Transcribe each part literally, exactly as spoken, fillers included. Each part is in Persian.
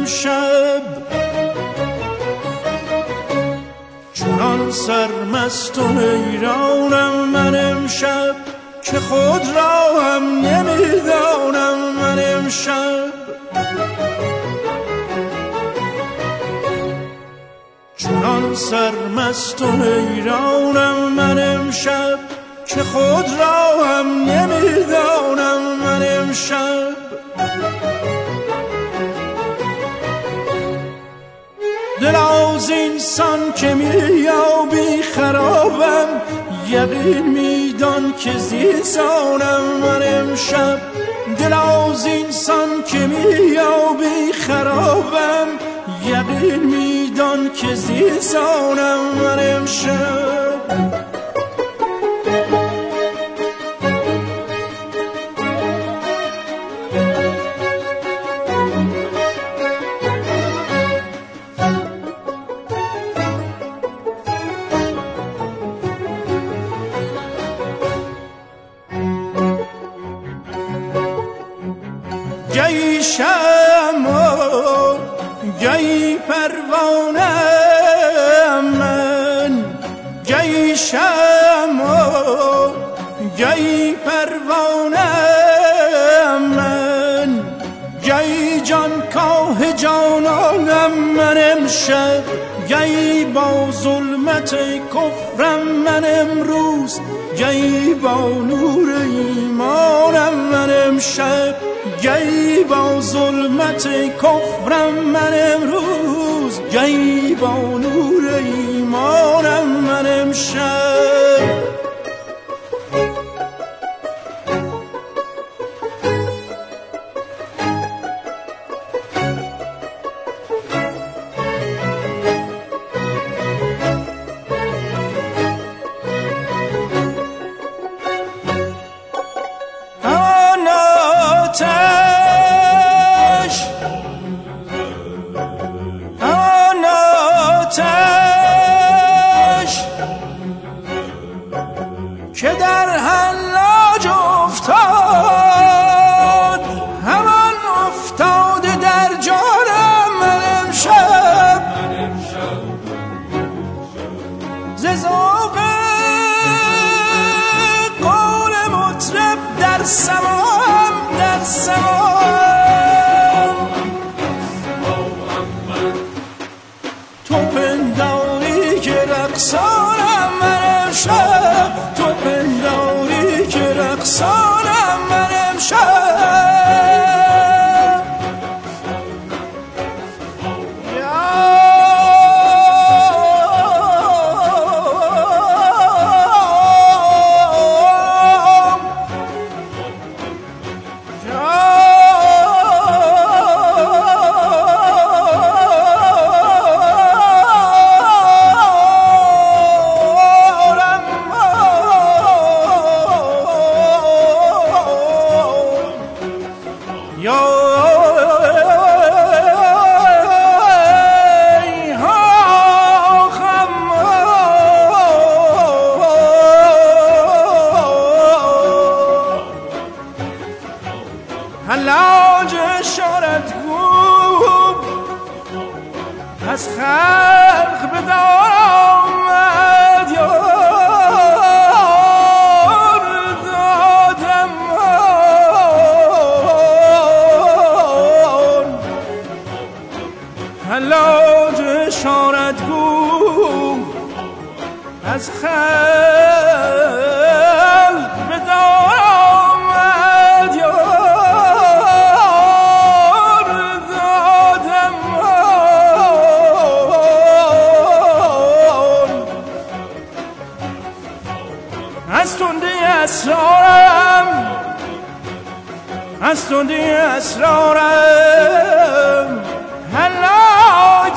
امشب، چنان سرمست و حیرانم من امشب که خود را هم نمیدانم من امشب. چنان سرمست و حیرانم من امشب که خود را هم نمیدانم من امشب. دل از اینسان که میابی خرابم، یقین میدان که زیسانم من امشب. دل از اینسان که میابی خرابم، یقین میدان که زیسانم من امشب. گهی شمع گهی پروانه من، گهی شمع گهی پروانه من، گهی جان کاه جانانم من امشب. گهی با ظلمت کفرم من امروز، گهی با نور ایمانم من امشب. گهی با ظلمت کفرم من امروز، گهی با نور ایمانم من امشب. که در حلاج افتاد، همان افتاده در جانم من امشب. ز ذوق قول مطرب در سماعم در سماعم، تو پنداری که رقصانم من امشب. تو پنداری که رقصانم من امشب. حلاج اشارتگو از خلق به دار آمد، یار دادم حلاج اشارتگو از خلق به دار آمد، یار دادم از تنده اسرارم، از تنده اسرارم حلاج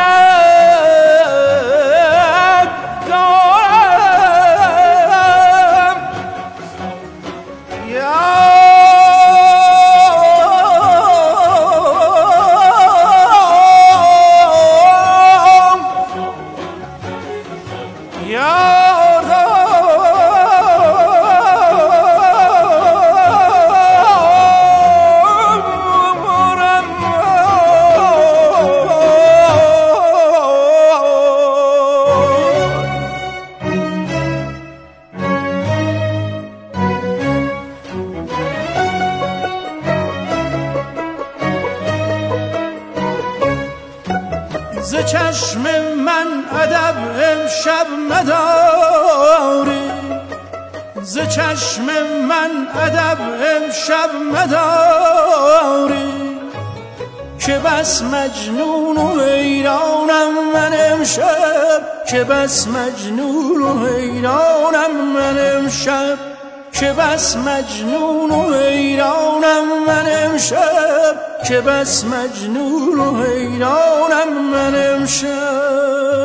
زند دارم. یا ز چشم من ادب امشب مداری، ز چشم من ادب امشب مداری، که بس مجنون و حیرانم من امشب، که بس مجنون و حیرانم من امشب، که بس مجنون و حیرانم من امشب، که بس مجنون و حیرانم من امشب.